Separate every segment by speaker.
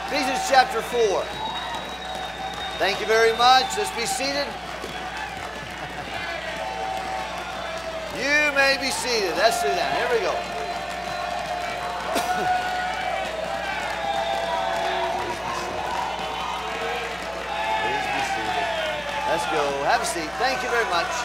Speaker 1: Ephesians chapter 4. Thank you very much. Let's be seated. You may be seated. Let's do that. Here we go. Please be seated. Let's go. Have a seat. Thank you very much.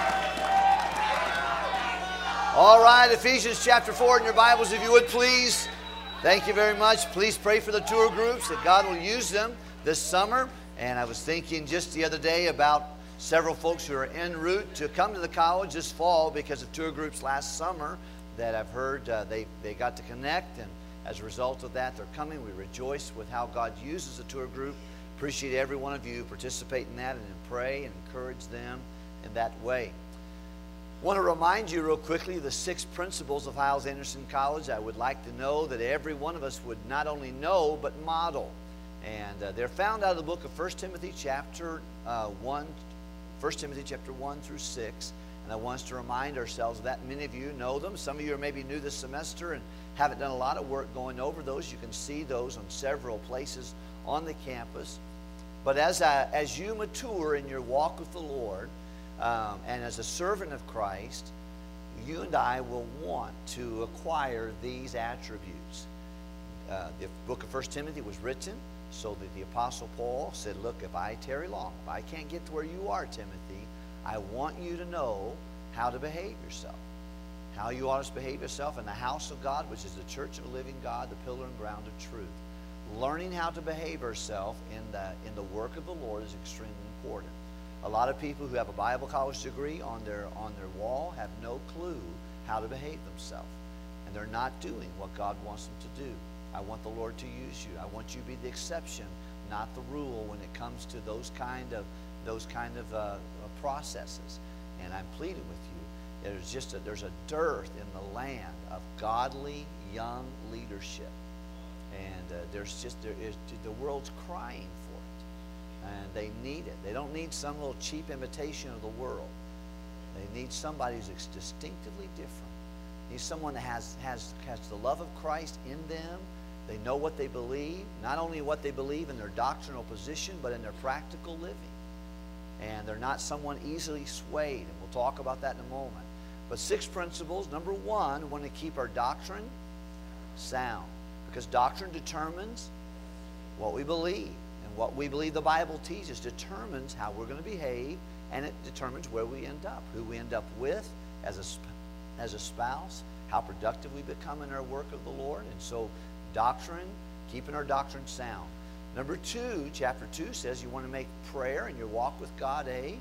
Speaker 1: All right, Ephesians chapter 4 in your Bibles, if you would please. Thank you very much. Please pray for the tour groups that God will use them this summer. And I was thinking just the other day about several folks who are en route to come to the college this fall because of tour groups last summer that I've heard they got to connect. And as a result of that, they're coming. We rejoice with how God uses the tour group. Appreciate every one of you participate in that and pray and encourage them in that way. I want to remind you real quickly the 6 principles of Hyles-Anderson College. I would like to know that every one of us would not only know but model. And they're found out of the book of 1 Timothy chapter 1 through 6. And I want us to remind ourselves of that. Many of you know them. Some of you are maybe new this semester and haven't done a lot of work going over those. You can see those on several places on the campus. But as you mature in your walk with the Lord, and as a servant of Christ, you and I will want to acquire these attributes. The book of 1 Timothy was written so that the Apostle Paul said, look, if I tarry long, if I can't get to where you are, Timothy, I want you to know how to behave yourself. How you ought to behave yourself in the house of God, which is the church of the living God, the pillar and ground of truth. Learning how to behave ourselves in the work of the Lord is extremely important. A lot of people who have a Bible college degree on their wall have no clue how to behave themselves. And they're not doing what God wants them to do. I want the Lord to use you. I want you to be the exception, not the rule when it comes to those kind of processes. And I'm pleading with you. There's a dearth in the land of godly young leadership. And the world's crying for it. And they need it. They don't need some little cheap imitation of the world. They need somebody who's distinctively different. They need someone that has the love of Christ in them. They know what they believe, not only what they believe in their doctrinal position, but in their practical living. And they're not someone easily swayed, and we'll talk about that in a moment. But 6 principles. Number 1, we want to keep our doctrine sound, because doctrine determines what we believe. What we believe the Bible teaches determines how we're going to behave, and it determines where we end up, who we end up with as a spouse, how productive we become in our work of the Lord. And so doctrine, keeping our doctrine sound. Number 2, chapter 2 says you want to make prayer and your walk with God a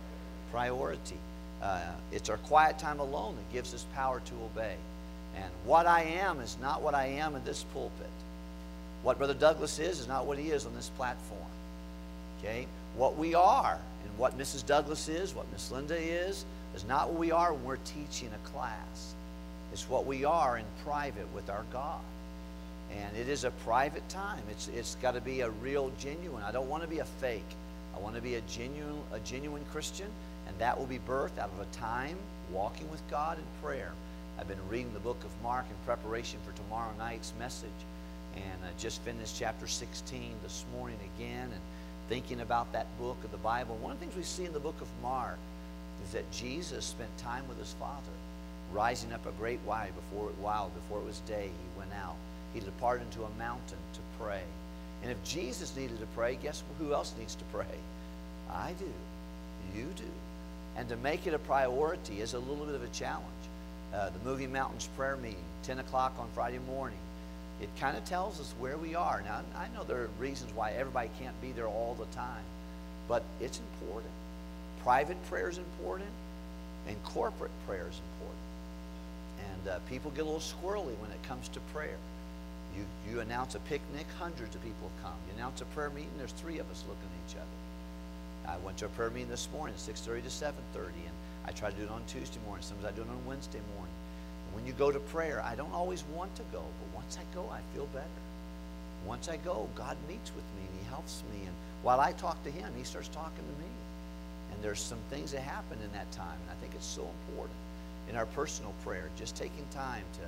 Speaker 1: priority. It's our quiet time alone that gives us power to obey. And what I am is not what I am in this pulpit. What Brother Douglas is not what he is on this platform. Okay? What we are and what Mrs. Douglas is, what Miss Linda is not what we are when we're teaching a class. It's what we are in private with our God. And it is a private time. It's got to be a real genuine. I don't want to be a fake. I want to be a genuine Christian, and that will be birthed out of a time walking with God in prayer. I've been reading the book of Mark in preparation for tomorrow night's message. And I just finished chapter 16 this morning again and thinking about that book of the Bible. One of the things we see in the book of Mark is that Jesus spent time with his Father, rising up a great while before it was day. He went out. He departed into a mountain to pray. And if Jesus needed to pray, guess who else needs to pray? I do. You do. And to make it a priority is a little bit of a challenge. The Moving Mountains prayer meeting, 10 o'clock on Friday morning. It kind of tells us where we are. Now, I know there are reasons why everybody can't be there all the time, but it's important. Private prayer is important, and corporate prayer is important. And people get a little squirrely when it comes to prayer. You announce a picnic, hundreds of people come. You announce a prayer meeting, there's 3 of us looking at each other. I went to a prayer meeting this morning, 6:30 to 7:30, and I try to do it on Tuesday morning. Sometimes I do it on Wednesday morning. When you go to prayer, I don't always want to go, but once I go, I feel better. Once I go, God meets with me and he helps me. And while I talk to him, he starts talking to me. And there's some things that happen in that time, and I think it's so important in our personal prayer, just taking time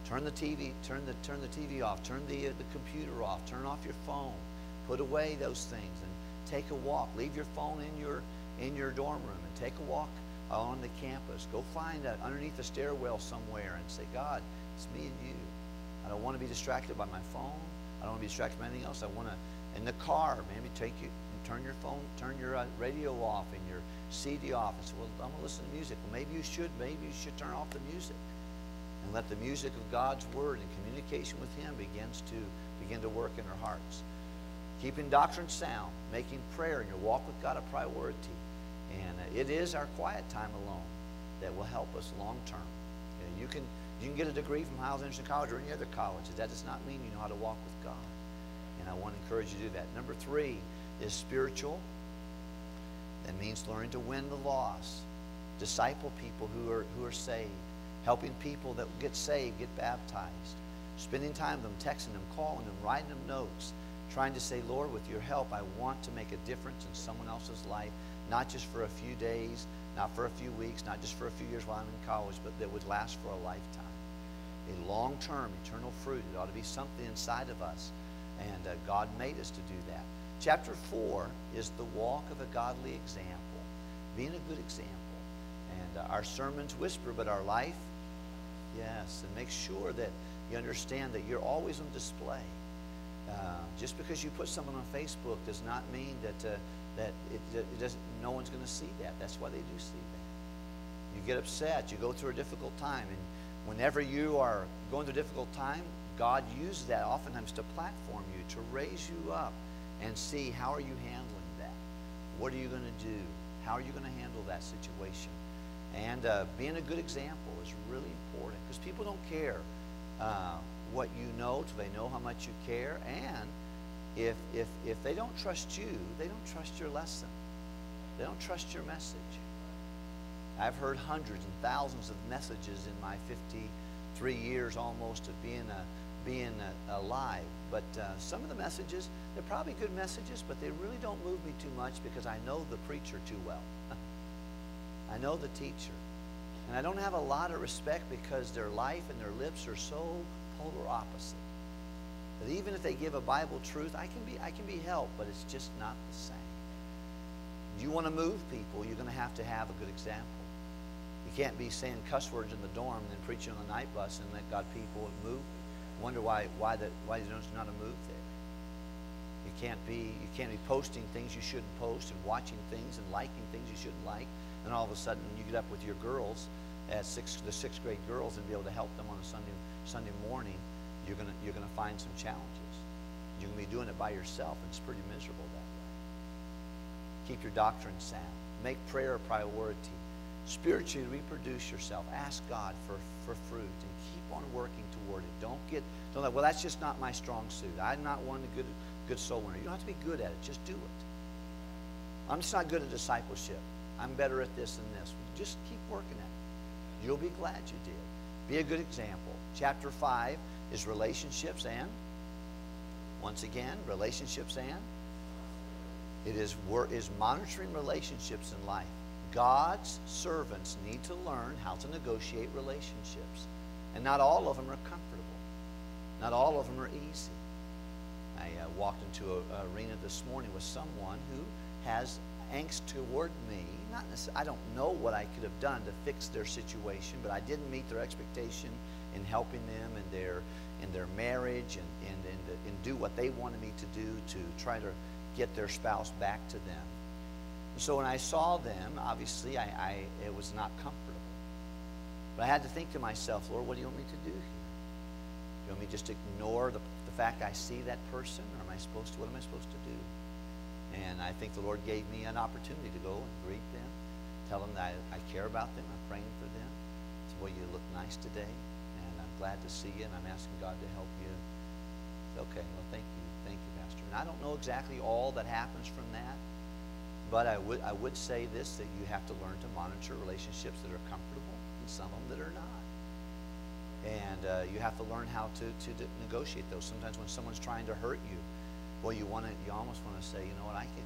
Speaker 1: Turn the TV, turn the TV off. Turn the computer off. Turn off your phone. Put away those things and take a walk. Leave your phone in your dorm room and take a walk on the campus. Go find underneath the stairwell somewhere and say, God, it's me and you. I don't want to be distracted by my phone. I don't want to be distracted by anything else. I want to, in the car, maybe turn your phone, turn your radio off and your CD off. And say, well, I'm going to listen to music. Well, maybe you should turn off the music and let the music of God's Word and communication with Him begin to work in our hearts. Keeping doctrine sound, making prayer and your walk with God a priority. And it is our quiet time alone that will help us long term. You can get a degree from Hiles Anderson College or any other college. That does not mean you know how to walk with God. And I want to encourage you to do that. Number 3 is spiritual. That means learning to win the lost. Disciple people who are saved. Helping people that get saved, get baptized. Spending time with them, texting them, calling them, writing them notes. Trying to say, Lord, with your help, I want to make a difference in someone else's life. Not just for a few days, not for a few weeks, not just for a few years while I'm in college, but that would last for a lifetime. A long-term, eternal fruit. It ought to be something inside of us. And God made us to do that. Chapter 4 is the walk of a godly example. Being a good example. And our sermons whisper, but our life, yes. And make sure that you understand that you're always on display. Just because you put someone on Facebook does not mean that no one's going to see that. That's why they do see that. You get upset. You go through a difficult time. And whenever you are going through a difficult time, God uses that oftentimes to platform you, to raise you up and see how are you handling that. What are you going to do? How are you going to handle that situation? And being a good example is really important because people don't care what you know till they know how much you care. And if they don't trust you, they don't trust your lesson. They don't trust your message. I've heard hundreds and thousands of messages in my 53 years almost of being alive. But some of the messages, they're probably good messages, but they really don't move me too much because I know the preacher too well. I know the teacher. And I don't have a lot of respect because their life and their lips are so polar opposite. That even if they give a Bible truth, I can be helped, but it's just not the same. You want to move people, you're going to have a good example. You can't be saying cuss words in the dorm and then preaching on the night bus and let God people move. Wonder why there's not a move there. You can't be posting things you shouldn't post and watching things and liking things you shouldn't like. And all of a sudden you get up with your girls, the sixth grade girls, and be able to help them on a Sunday morning. You're gonna find some challenges. You're gonna be doing it by yourself, and it's pretty miserable that way. Keep your doctrine sound. Make prayer a priority. Spiritually reproduce yourself. Ask God for fruit and keep on working toward it. Don't like, well, that's just not my strong suit. I'm not one good soul winner. You don't have to be good at it. Just do it. I'm just not good at discipleship. I'm better at this and this. Just keep working at it. You'll be glad you did. Be a good example. Chapter 5 is relationships and, once again, relationships and. It is monitoring relationships in life. God's servants need to learn how to negotiate relationships. And not all of them are comfortable. Not all of them are easy. I walked into an arena this morning with someone who has angst toward me. Not necessarily, I don't know what I could have done to fix their situation, but I didn't meet their expectation in helping them in their marriage and do what they wanted me to do to try to get their spouse back to them. And so when I saw them, obviously it was not comfortable. But I had to think to myself, Lord, what do you want me to do here? Do you want me just to ignore the fact I see that person, or what am I supposed to do? And I think the Lord gave me an opportunity to go and greet them, tell them that I care about them, I'm praying for them. Say, well, you look nice today, and I'm glad to see you, and I'm asking God to help you. Say, okay, well, thank you, Pastor. And I don't know exactly all that happens from that, but I would say this, that you have to learn to monitor relationships that are comfortable and some of them that are not. And you have to learn how to negotiate those. Sometimes when someone's trying to hurt you, well, you almost want to say, you know what, I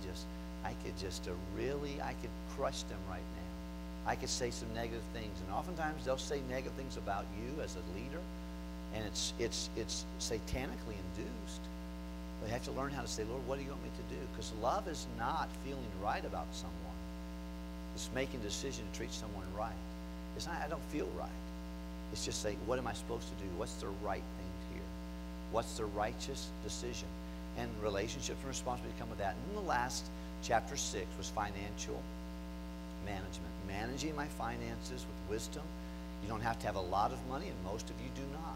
Speaker 1: could crush them right now. I could say some negative things. And oftentimes they'll say negative things about you as a leader. and it's satanically induced. But you have to learn how to say, Lord, what do you want me to do? Because love is not feeling right about someone. It's making a decision to treat someone right. It's not, I don't feel right. It's just saying, what am I supposed to do? What's the right thing here? What's the righteous decision? And relationships and responsibility come with that. And then the last, chapter 6, was financial management. Managing my finances with wisdom. You don't have to have a lot of money, and most of you do not.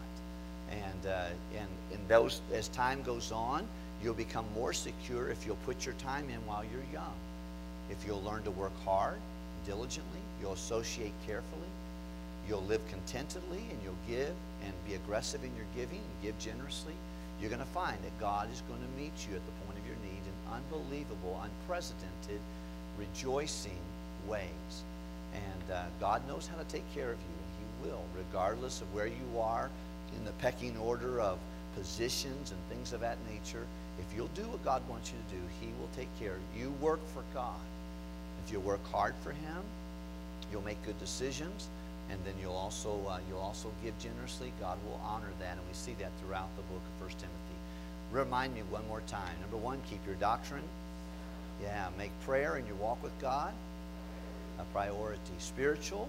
Speaker 1: And those, as time goes on, you'll become more secure if you'll put your time in while you're young. If you'll learn to work hard, diligently, you'll associate carefully, you'll live contentedly, and you'll give and be aggressive in your giving and give generously, you're going to find that God is going to meet you at the point of your need in unbelievable, unprecedented, rejoicing ways. And God knows how to take care of you, and He will, regardless of where you are in the pecking order of positions and things of that nature. If you'll do what God wants you to do, He will take care of you. You work for God. If you work hard for Him, you'll make good decisions, and then you'll also give generously. God will honor that, and we see that throughout the book of 1 Timothy. Remind me one more time. Number one, keep your doctrine. Yeah, make prayer in your walk with God a priority. Spiritual,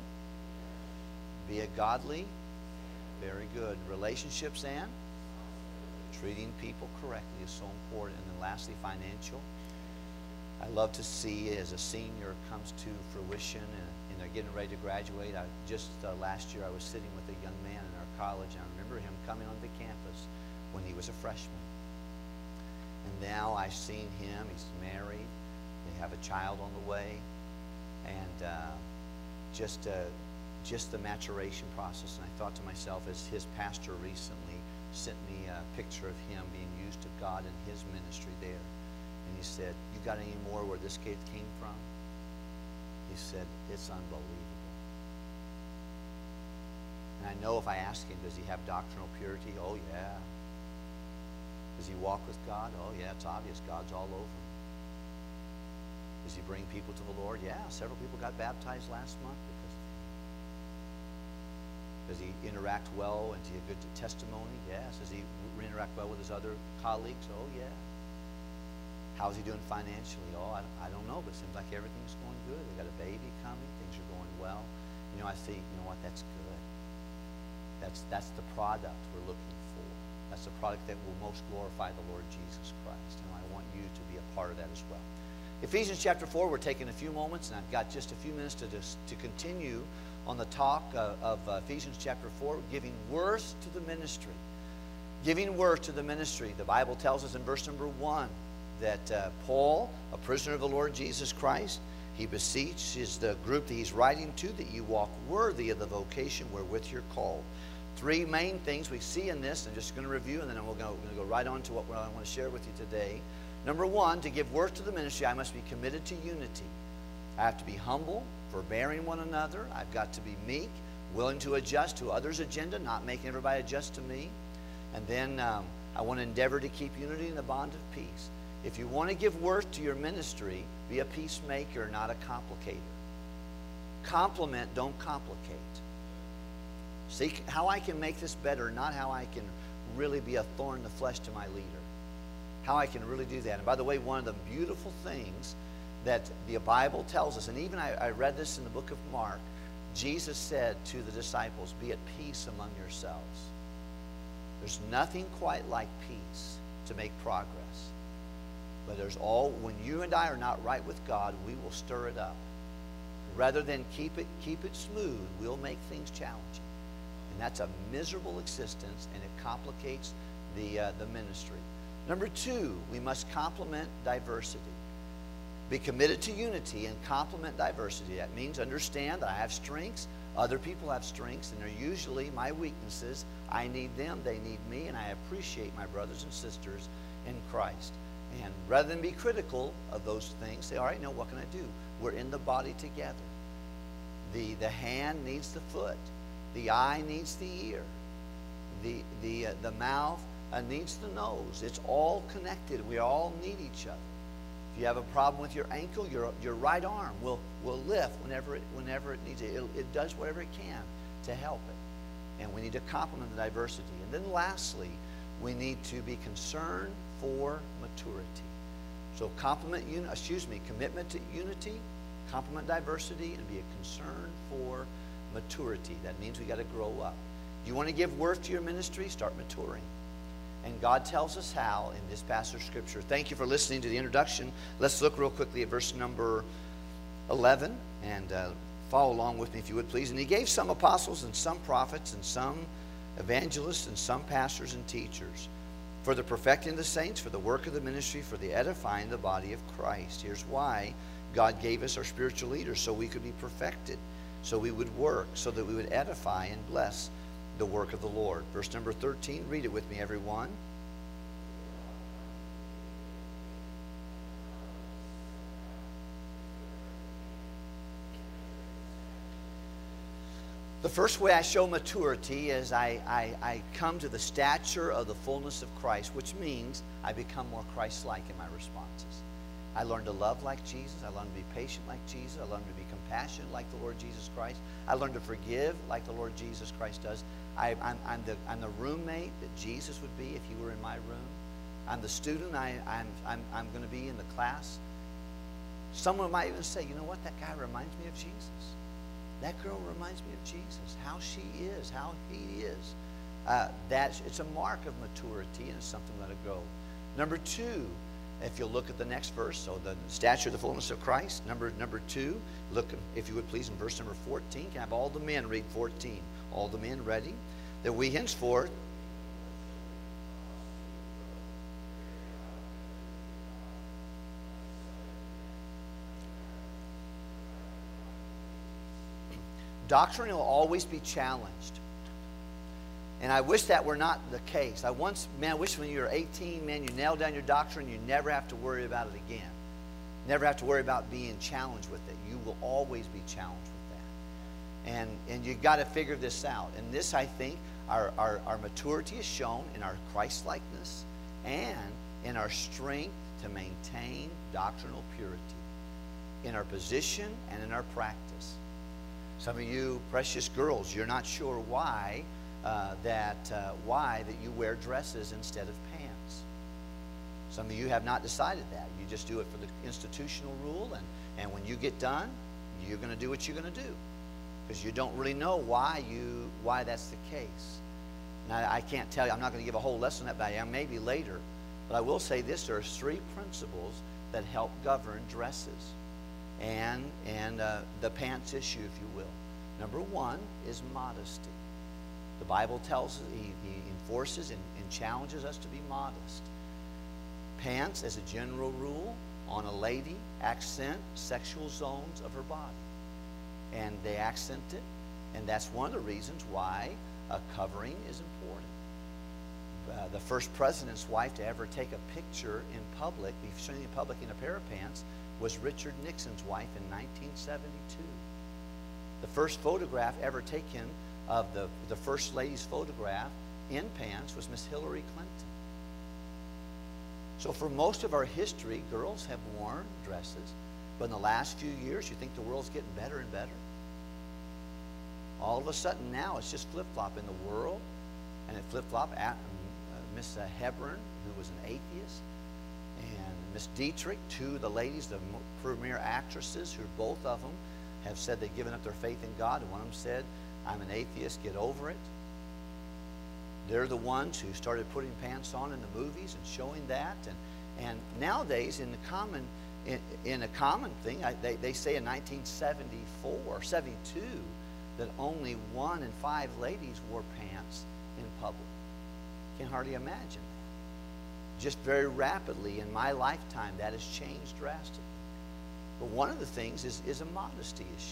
Speaker 1: be a godly. Very good. Relationships and treating people correctly is so important. And then lastly, financial. I love to see as a senior comes to fruition and they're getting ready to graduate. Last year I was sitting with a young man in our college, and I remember him coming onto campus when he was a freshman. And now I've seen him. He's married. They have a child on the way. And just the maturation process. And I thought to myself, as his pastor recently sent me a picture of him being used of God in his ministry there. And he said, you got any more where this kid came from? He said, it's unbelievable. And I know if I ask him, does he have doctrinal purity? Oh, yeah. Does he walk with God? Oh, yeah, it's obvious. God's all over him. Does he bring people to the Lord? Yeah, several people got baptized last month because of him. Does he interact well and see a good testimony? Yes. Does he interact well with his other colleagues? Oh, yeah. How's he doing financially? Oh, I don't know, but it seems like everything's going good. We got a baby coming. Things are going well. You know, I think, you know what, that's good. That's the product we're looking for. That's the product that will most glorify the Lord Jesus Christ. And I want you to be a part of that as well. Ephesians chapter 4, we're taking a few moments, and I've got just a few minutes to continue on the talk of Ephesians chapter 4, giving worth to the ministry. Giving worth to the ministry. The Bible tells us in verse number 1 that Paul, a prisoner of the Lord Jesus Christ, he beseeches the group that he's writing to that you walk worthy of the vocation wherewith you're called. Three main things we see in this. I'm just going to review, and then we're going to go right on to what I want to share with you today. Number one, to give worth to the ministry, I must be committed to unity. I have to be humble, forbearing one another. I've got to be meek, willing to adjust to others' agenda, not making everybody adjust to me. And then I want to endeavor to keep unity in the bond of peace. If you want to give worth to your ministry, be a peacemaker, not a complicator. Compliment, don't complicate. See how I can make this better, not how I can really be a thorn in the flesh to my leader. How I can really do that. And by the way, one of the beautiful things that the Bible tells us, and even I read this in the book of Mark, Jesus said to the disciples, be at peace among yourselves. There's nothing quite like peace to make progress. But when you and I are not right with God, we will stir it up. Rather than keep it smooth, we'll make things challenging. And that's a miserable existence, and it complicates the ministry. Number two, we must complement diversity. Be committed to unity and complement diversity. That means understand that I have strengths, other people have strengths, and they're usually my weaknesses. I need them, they need me, and I appreciate my brothers and sisters in Christ. And rather than be critical of those things, say, all right, now what can I do? We're in the body together. The hand needs the foot. The eye needs the ear. The mouth needs the nose. It's all connected. We all need each other. If you have a problem with your ankle, your right arm will lift whenever it needs it. It does whatever it can to help it. and we need to complement the diversity. And then lastly, we need to be concerned for maturity. So commitment to unity, complement diversity, and be a concern for maturity. That means we got to grow up. You want to give worth to your ministry? Start maturing. And God tells us how in this passage of Scripture. Thank you for listening to the introduction. Let's look real quickly at verse number 11 and follow along with me if you would, please. And he gave some apostles and some prophets and some evangelists and some pastors and teachers for the perfecting of the saints, for the work of the ministry, for the edifying the body of Christ. Here's why God gave us our spiritual leaders, so we could be perfected, so we would work, so that we would edify and bless the work of the Lord. Verse number 13, read it with me, everyone. The first way I show maturity is I come to the stature of the fullness of Christ, which means I become more Christ-like in my responses. I learn to love like Jesus. I learn to be patient like Jesus. I learn to be compassionate like the Lord Jesus Christ. I learn to forgive like the Lord Jesus Christ does. I'm the roommate that Jesus would be if he were in my room. I'm the student I'm going to be in the class. Someone might even say, you know what, that guy reminds me of Jesus. That girl reminds me of Jesus, how she is, how he is. It's a mark of maturity, and it's something that'll go. Number two, if you'll look at the next verse, so the stature of the fullness of Christ. Number two, look, if you would please, in verse number 14. Can I have all the men read 14? All the men ready? That we henceforth doctrine will always be challenged. And I wish that were not the case. I wish when you were 18, you nailed down your doctrine, you never have to worry about it again. Never have to worry about being challenged with it. You will always be challenged with that. And you got to figure this out. And this, I think, our maturity is shown in our Christ-likeness and in our strength to maintain doctrinal purity, in our position and in our practice. Some of you precious girls, you're not sure why that you wear dresses instead of pants. Some of you have not decided that. You just do it for the institutional rule, and when you get done, you're going to do what you're going to do because you don't really know why that's the case. Now, I can't tell you. I'm not going to give a whole lesson on that, but maybe later. But I will say this: there are three principles that help govern dresses and the pants issue, if you will. Number one is modesty. The Bible tells us, he enforces and challenges us to be modest. Pants, as a general rule, on a lady, accent sexual zones of her body. And they accent it, and that's one of the reasons why a covering is important. The first president's wife to ever take a picture in public, be seen in public in a pair of pants, was Richard Nixon's wife in 1972. The first photograph ever taken of the First Lady's photograph in pants was Miss Hillary Clinton. So for most of our history, girls have worn dresses, but in the last few years, you think the world's getting better and better? All of a sudden now, it's just flip-flop in the world, and it flip-flop at Miss Hebron, who was an atheist, and Miss Dietrich, two of the ladies, the premier actresses, who both of them have said they've given up their faith in God, and one of them said, I'm an atheist, get over it. They're the ones who started putting pants on in the movies and showing that. And nowadays, in a common thing, they say in 1974 or 72 that only 1 in 5 ladies wore pants in public. Can hardly imagine that. Just very rapidly in my lifetime, that has changed drastically. But one of the things is a modesty issue.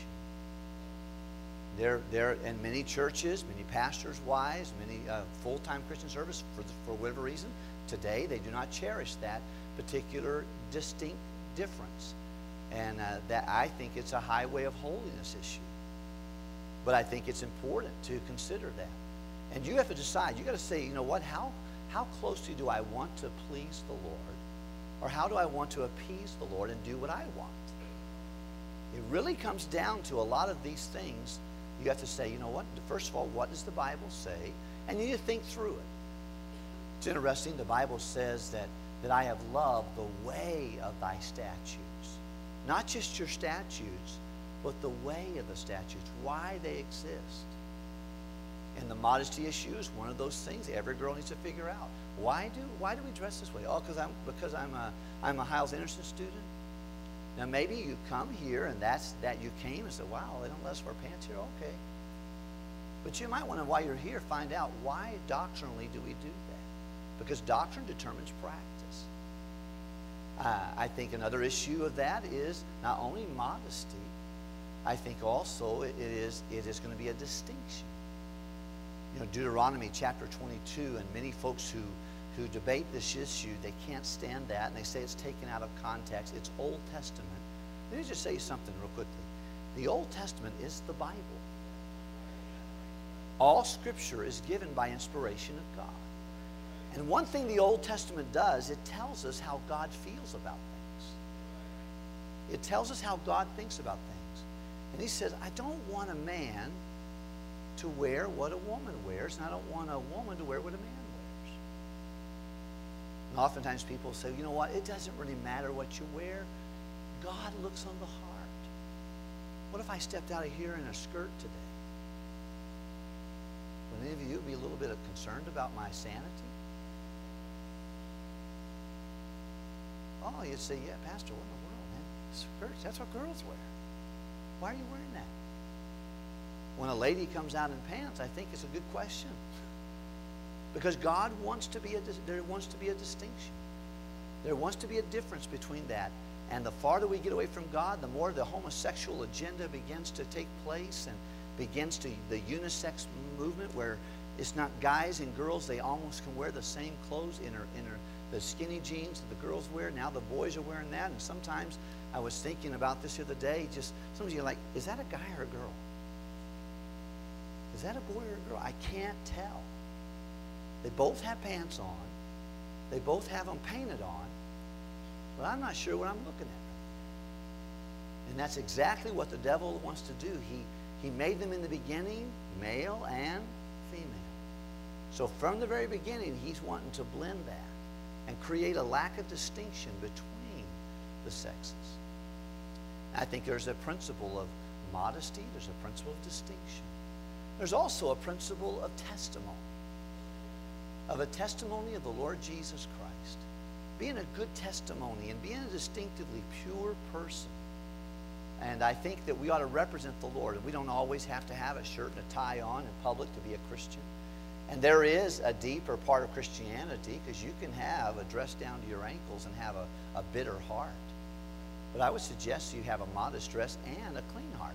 Speaker 1: There in many churches, many pastors' wives, many full-time Christian service, for whatever reason, today they do not cherish that particular distinct difference. And that I think it's a highway of holiness issue. But I think it's important to consider that. And you have to decide. You got to say, you know what, how closely do I want to please the Lord? Or how do I want to appease the Lord and do what I want? It really comes down to a lot of these things You have to say, you know what? First of all, what does the Bible say? And you need to think through it. It's interesting. The Bible says that I have loved the way of thy statutes. Not just your statutes, but the way of the statutes, why they exist. And the modesty issue is one of those things every girl needs to figure out. Why do we dress this way? Oh, because I'm a Hyles Anderson student? Now maybe you come here and that you came and said, wow, they don't let us wear pants here? Okay. But you might want to, while you're here, find out why doctrinally do we do that? Because doctrine determines practice. I think another issue of that is not only modesty, I think also it is going to be a distinction. You know, Deuteronomy chapter 22, and many folks who debate this issue, they can't stand that, and they say it's taken out of context. It's Old Testament. Let me just say something real quickly. The Old Testament is the Bible. All Scripture is given by inspiration of God. And one thing the Old Testament does, it tells us how God feels about things. It tells us how God thinks about things. And he says, I don't want a man to wear what a woman wears, and I don't want a woman to wear what a man wears. And oftentimes people say, you know what, it doesn't really matter what you wear. God looks on the heart. What if I stepped out of here in a skirt today? Would any of you be a little bit concerned about my sanity? Oh, you'd say, yeah, Pastor, what in the world, man? Skirts, that's what girls wear. Why are you wearing that? When a lady comes out in pants, I think it's a good question. Because God wants to be there wants to be a distinction. There wants to be a difference between that. And the farther we get away from God, the more the homosexual agenda begins to take place and begins to the unisex movement where it's not guys and girls, they almost can wear the same clothes in the skinny jeans that the girls wear. Now the boys are wearing that. And sometimes I was thinking about this the other day, just some of you are like, is that a guy or a girl? Is that a boy or a girl? I can't tell. They both have pants on. They both have them painted on. But I'm not sure what I'm looking at. And that's exactly what the devil wants to do. He made them in the beginning, male and female. So from the very beginning, he's wanting to blend that and create a lack of distinction between the sexes. I think there's a principle of modesty. There's a principle of distinction. There's also a principle of testimony, of a testimony of the Lord Jesus Christ. Being a good testimony and being a distinctively pure person. And I think that we ought to represent the Lord. We don't always have to have a shirt and a tie on in public to be a Christian. And there is a deeper part of Christianity, because you can have a dress down to your ankles and have a bitter heart. But I would suggest you have a modest dress and a clean heart.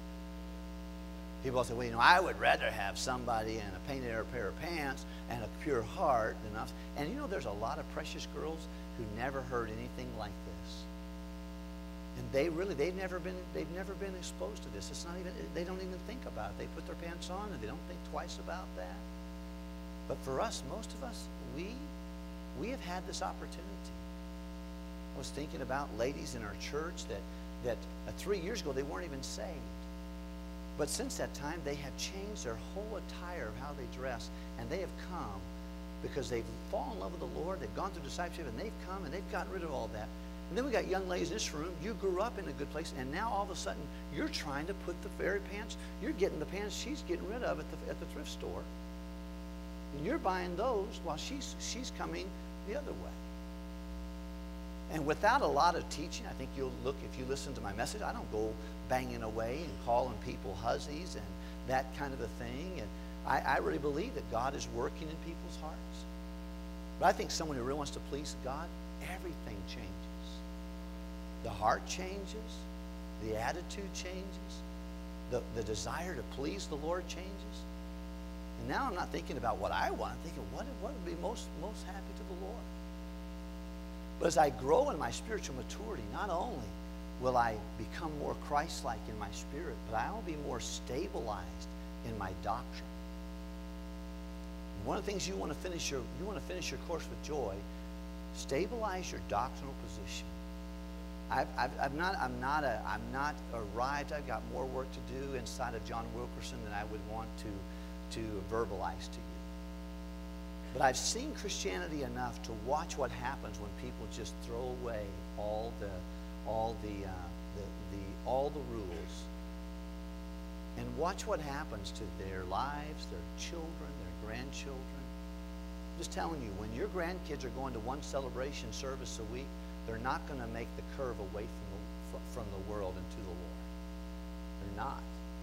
Speaker 1: People say, well, you know, I would rather have somebody in a painted pair of pants and a pure heart than us. And you know, there's a lot of precious girls who never heard anything like this. And they've never been exposed to this. It's not even, they don't even think about it. They put their pants on and they don't think twice about that. But for us, most of us, we have had this opportunity. I was thinking about ladies in our church that 3 years ago, they weren't even saved. But since that time, they have changed their whole attire of how they dress. And they have come because they've fallen in love with the Lord. They've gone through discipleship, and they've come, and they've gotten rid of all that. And then we got young ladies in this room. You grew up in a good place, and now all of a sudden, you're trying to put the very pants, you're getting the pants she's getting rid of at the thrift store. And you're buying those while she's coming the other way. And without a lot of teaching, I think you'll look, if you listen to my message, I don't go banging away and calling people hussies and that kind of a thing. And I really believe that God is working in people's hearts. But I think someone who really wants to please God, everything changes. The heart changes. The attitude changes. The desire to please the Lord changes. And now I'm not thinking about what I want. I'm thinking, what would be most happy to the Lord? But as I grow in my spiritual maturity, not only will I become more Christ-like in my spirit, but I will be more stabilized in my doctrine. And one of the things you want to finish your course with joy, stabilize your doctrinal position. I'm not arrived. I've got more work to do inside of John Wilkerson than I would want to verbalize to you. But I've seen Christianity enough to watch what happens when people just throw away all the rules, and watch what happens to their lives, their children, their grandchildren. I'm just telling you, when your grandkids are going to one celebration service a week, they're not going to make the curve away from the world and to the Lord. They're not.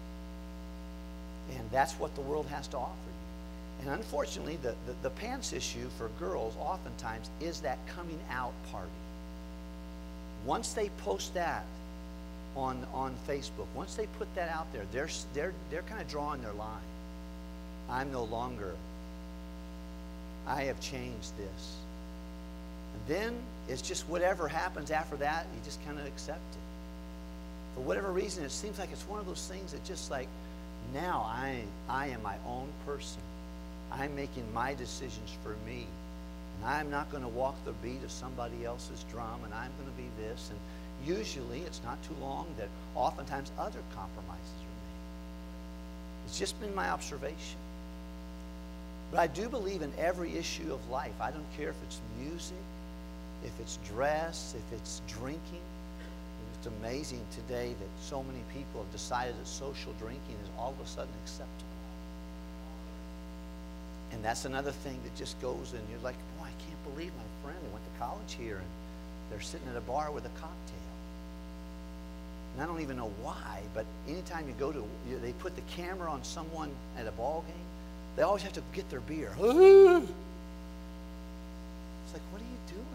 Speaker 1: And that's what the world has to offer you. And unfortunately, the pants issue for girls oftentimes is that coming out party. Once they post that on Facebook, once they put that out there, they're kind of drawing their line. I'm no longer. I have changed this. And then it's just whatever happens after that, you just kind of accept it. For whatever reason, it seems like it's one of those things that just like, now I am my own person. I'm making my decisions for me. And I'm not going to walk the beat of somebody else's drum, and I'm going to be this. And usually, it's not too long that oftentimes other compromises are made. It's just been my observation. But I do believe in every issue of life. I don't care if it's music, if it's dress, if it's drinking. It's amazing today that so many people have decided that social drinking is all of a sudden acceptable. And that's another thing that just goes, and you're like, boy, I can't believe my friend, they went to college here, and they're sitting at a bar with a cocktail. And I don't even know why, but anytime you go to, they put the camera on someone at a ball game, they always have to get their beer. It's like, what are you doing?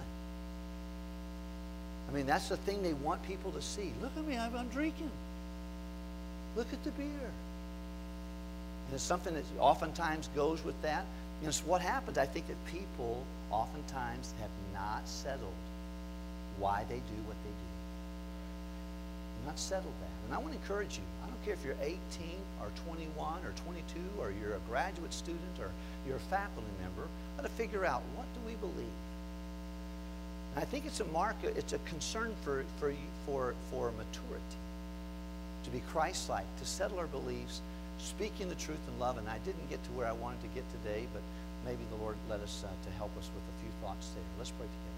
Speaker 1: I mean, that's the thing they want people to see. Look at me, I'm drinking. Look at the beer. And it's something that oftentimes goes with that. And it's what happens. I think that people oftentimes have not settled why they do what they do. They've not settled that. And I want to encourage you. I don't care if you're 18 or 21 or 22 or you're a graduate student or you're a faculty member. Got to figure out, what do we believe? And I think it's it's a concern for maturity, to be Christ-like, to settle our beliefs, speaking the truth in love. And I didn't get to where I wanted to get today, but maybe the Lord led us to help us with a few thoughts there. Let's pray together.